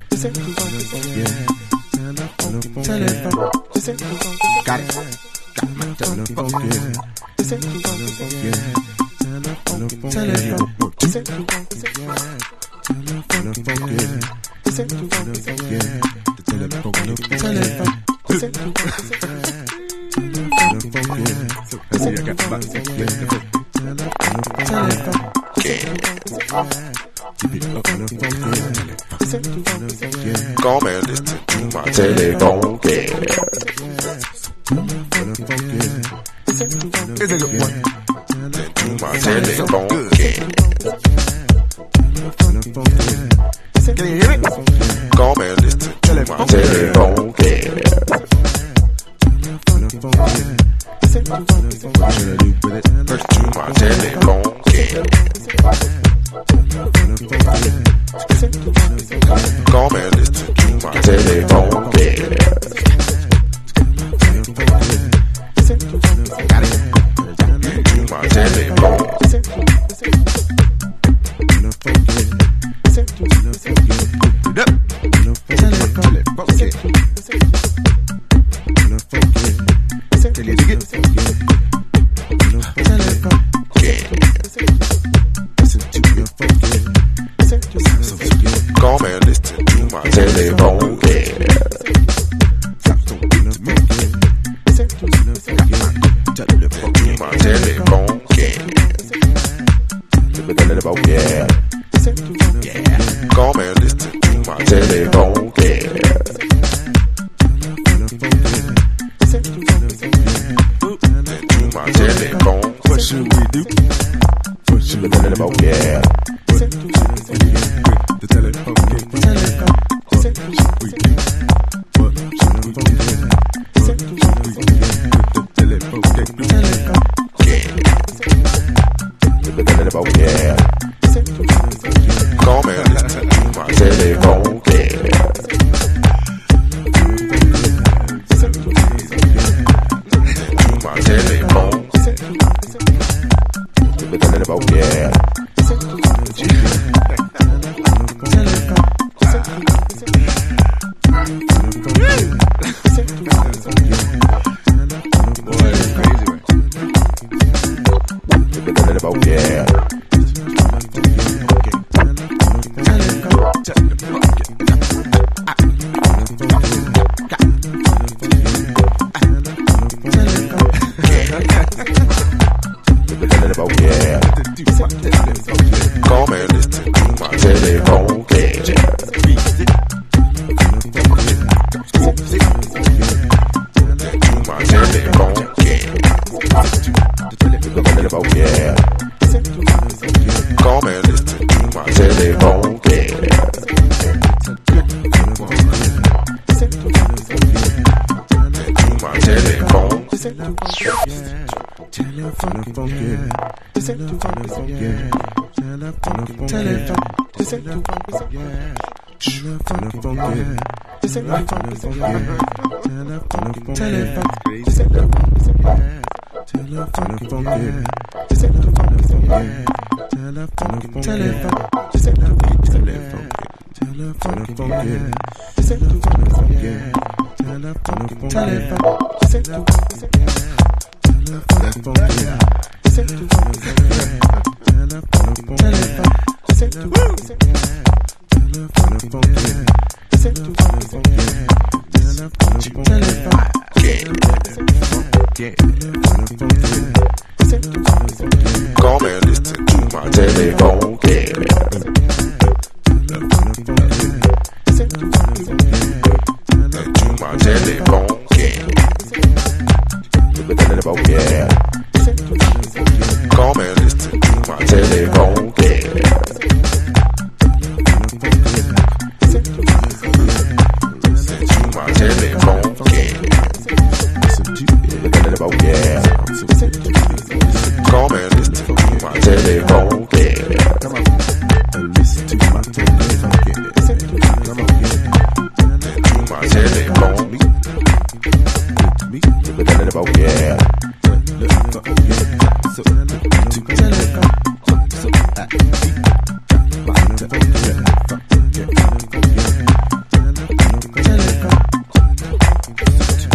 Got it. Come and listen to my telephone. It's a good one. To my telephone. Can you hear me? Come and listen to my telephone. What should I do with it? First to my telephone. Come and listen to my telephone. My telephone. Come and listen to my telephone. My telephone. Yeah. Come and listen to my telephone. My telephone. What should we do? What should we do? Yeah. The telephone. What should we do? What should we do? What should we do? The telephone. Yeah. Come and listen to my telephone. My telephone. Yeah. Yeah. Come and listen to my telephone. My telephone. Yeah. Come and listen to my telephone. My telephone. Come and listen to my telephone.